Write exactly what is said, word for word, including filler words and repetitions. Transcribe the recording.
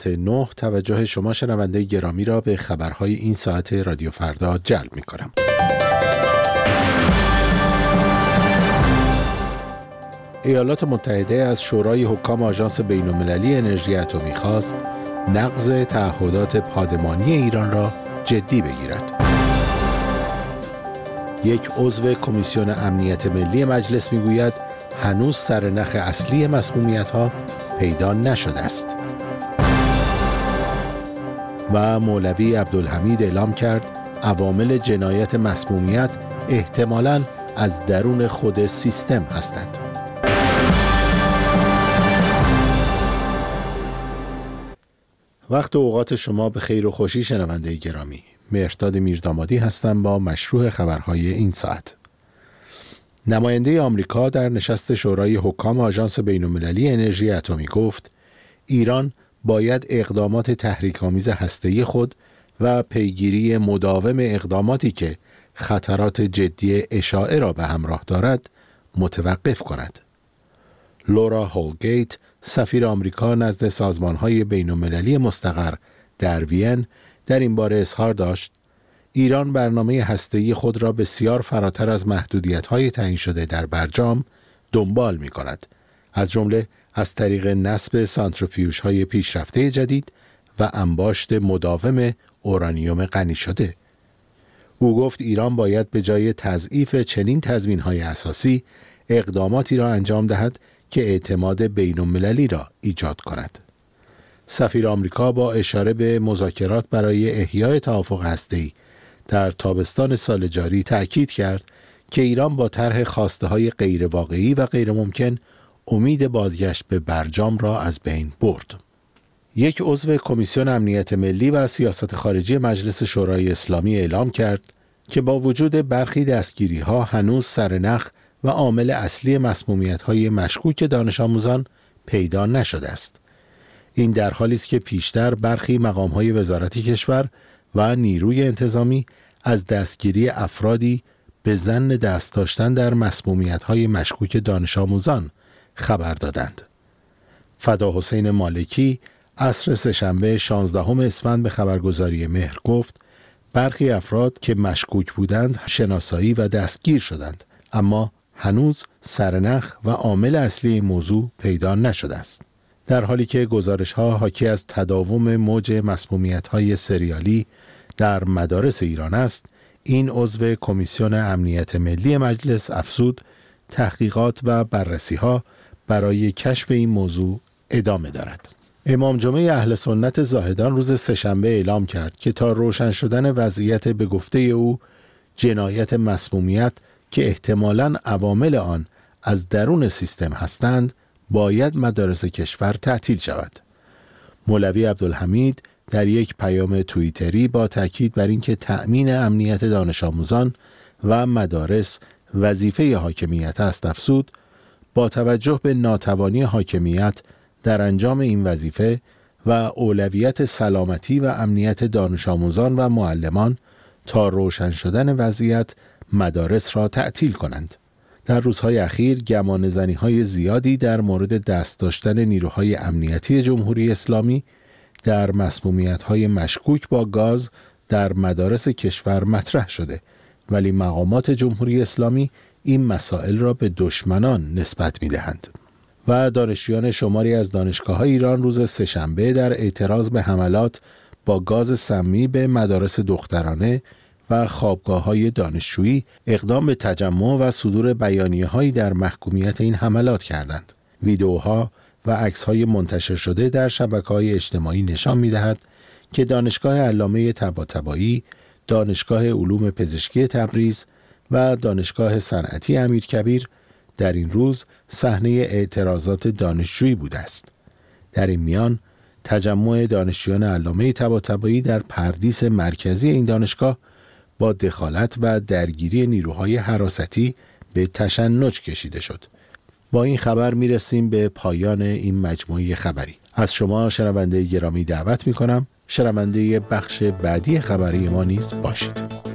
ساعت نه توجه شما شنونده گرامی را به خبرهای این ساعت رادیو فردا جلب می کنم. ایالات متحده از شورای حکام آژانس بین‌المللی انرژی اتمی خواست نقض تعهدات پادمانی ایران را جدی بگیرد. یک عضو کمیسیون امنیت ملی مجلس میگوید هنوز سرنخ اصلی مسمومیت‌ها پیدا نشده است. و مولوی عبدالحمید اعلام کرد عوامل جنایت مسمومیت احتمالاً از درون خود سیستم هستند. وقت و اوقات شما به خیر و خوشی شنونده گرامی. مهرداد میردامادی هستم با مشروع خبرهای این ساعت. نماینده آمریکا در نشست شورای حکام آژانس بین‌المللی انرژی اتمی گفت ایران باید اقدامات تحریک‌آمیز هسته‌ای خود و پیگیری مداوم اقداماتی که خطرات جدی اشاعه را به همراه دارد متوقف کند. لورا هولگیت، سفیر آمریکا نزد سازمان‌های بین‌المللی مستقر در وین، در این باره اظهار داشت ایران برنامه هسته‌ای خود را بسیار فراتر از محدودیت‌های تعیین شده در برجام دنبال می‌کند، از جمله از طریق نصب سانتریفیوژهای پیشرفته جدید و انباشت مداوم اورانیوم غنی شده. او گفت ایران باید به جای تضعیف چنین تضمین‌های اساسی اقداماتی را انجام دهد که اعتماد بین‌المللی را ایجاد کند. سفیر آمریکا با اشاره به مذاکرات برای احیای توافق هسته‌ای در تابستان سال جاری تأکید کرد که ایران با طرح خواسته‌های غیر واقعی و غیر ممکن امید بازگشت به برجام را از بین برد. یک عضو کمیسیون امنیت ملی و سیاست خارجی مجلس شورای اسلامی اعلام کرد که با وجود برخی دستگیری‌ها هنوز سرنخ و عامل اصلی مسمومیت‌های مشکوک دانش آموزان پیدا نشده است. این در حالی است که پیشتر برخی مقام‌های وزارتی کشور و نیروی انتظامی از دستگیری افرادی به ظن دست داشتن در مسمومیت‌های مشکوک دانش آموزان خبر دادند. فدا حسین مالکی عصر سه‌شنبه شانزدهم اسفند به خبرگزاری مهر گفت برخی افراد که مشکوک بودند شناسایی و دستگیر شدند، اما هنوز سرنخ و عامل اصلی این موضوع پیدا نشده است. در حالی که گزارش‌ها حاکی از تداوم موج مسمومیت‌های سریالی در مدارس ایران است، این عضو کمیسیون امنیت ملی مجلس افزود تحقیقات و بررسی‌ها برای کشف این موضوع ادامه دارد. امام جمعه اهل سنت زاهدان روز سه‌شنبه اعلام کرد که تا روشن شدن وضعیت به گفته او جنایت مسمومیت که احتمالاً عوامل آن از درون سیستم هستند، باید مدارس کشور تعطیل شود. مولوی عبدالحمید در یک پیام توییتری با تاکید بر اینکه تأمین امنیت دانش آموزان و مدارس وظیفه حاکمیت است افزود با توجه به ناتوانی حاکمیت در انجام این وظیفه و اولویت سلامتی و امنیت دانش آموزان و معلمان تا روشن شدن وضعیت مدارس را تعطیل کنند. در روزهای اخیر گمانه‌زنی‌های زیادی در مورد دست داشتن نیروهای امنیتی جمهوری اسلامی در مسمومیت‌های مشکوک با گاز در مدارس کشور مطرح شده، ولی مقامات جمهوری اسلامی این مسائل را به دشمنان نسبت می‌دهند. و دانشجویان شماری از دانشگاه‌های ایران روز سه‌شنبه در اعتراض به حملات با گاز سمی به مدارس دخترانه و خوابگاه‌های دانشجویی اقدام به تجمع و صدور بیانیه‌هایی در محکومیت این حملات کردند. ویدئوها و عکس‌های منتشر شده در شبکه‌های اجتماعی نشان می‌دهد که دانشگاه علامه طباطبایی، دانشگاه علوم پزشکی تبریز و دانشگاه صنعتی امیرکبیر در این روز صحنه اعتراضات دانشجویی بوده است. در این میان تجمع دانشجویان علامه طباطبایی در پردیس مرکزی این دانشگاه با دخالت و درگیری نیروهای حراستی به تشنج کشیده شد. با این خبر میرسیم به پایان این مجموعه خبری. از شما شنونده گرامی دعوت میکنم شنونده بخش بعدی خبری ما نیز باشید.